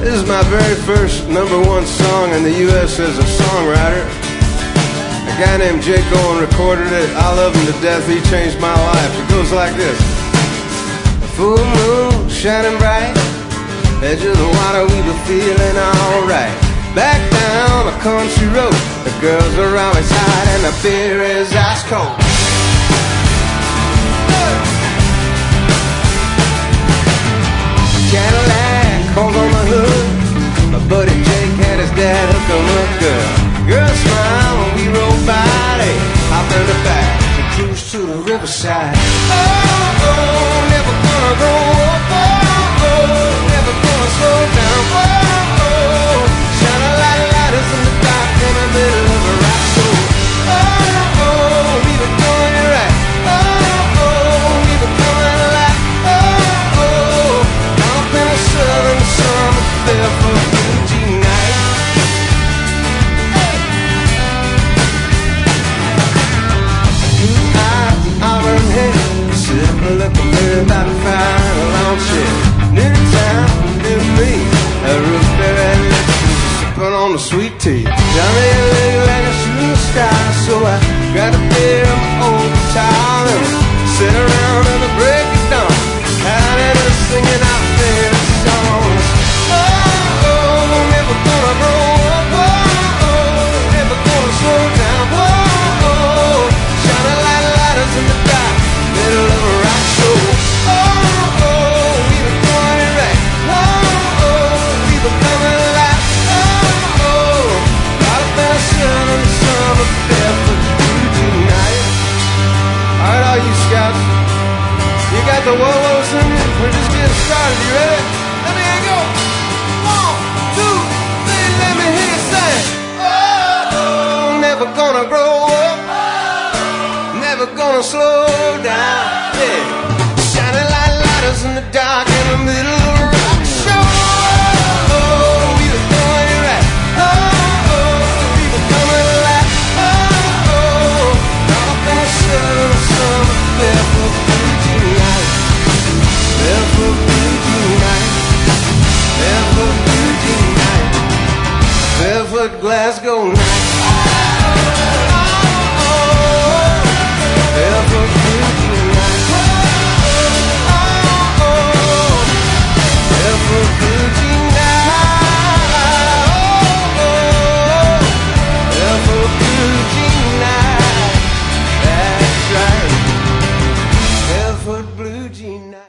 This is my very first #1 song in the U.S. as a songwriter. A guy named Jake Owen recorded it. I love him to death. He changed my life. It goes like this. A full moon shining bright, edge of the water, we were feeling alright. Back down the country road, the girls are always hot and the beer is ice cold. Cadillac, calls on the hood. My buddy Jake had his dad hook him up good. Girl smile when we roll by, they hop in the back and cruise to the riverside. Oh, oh, never gonna grow up. Oh, oh, never gonna slow down. Oh, oh, shine a light of lighters in the dark in the middle of a rock show. Oh, oh, we were doing it right. Oh, oh, we were coming alive. Oh, oh, up in the southern summer, barefoot Fuji night. Blue eyes and auburn hair, simple looking girl about to find a long shit. New town, new me, a roofberry lips, sipping on the sweet tea. Got me a leg like a shooting star, so I got a beer on my old guitar and sit around in the break of dawn, hiding and singing out favorite songs. Oh, oh, never gonna grow up. Oh, oh, never gonna slow down. Oh, oh, shine a light of lighters in the dark, middle of a rock show. Oh, oh, we were doing it right. Oh, oh, we were coming alive. Oh, oh, caught up in the sun in the summer, barefoot Fuji night. Alright, all you scouts, you got the wallows in you? We're just getting started, you ready? Let me go. 1, 2, 3, let me hear you sing. Oh, oh, never gonna grow up. Never gonna slow down. Yeah. Shining light lighters in the dark in the middle of a rock show. Oh, we were doing it right. Oh, oh, we were coming alive. Oh, oh, caught up in the southern summer, barefoot Fuji night. Barefoot Fuji night. Barefoot Fuji night. Barefoot Glasgow night. Barefoot Fuji night. Barefoot Fuji night. Barefoot Fuji night. That's right. Barefoot Blue Jean night.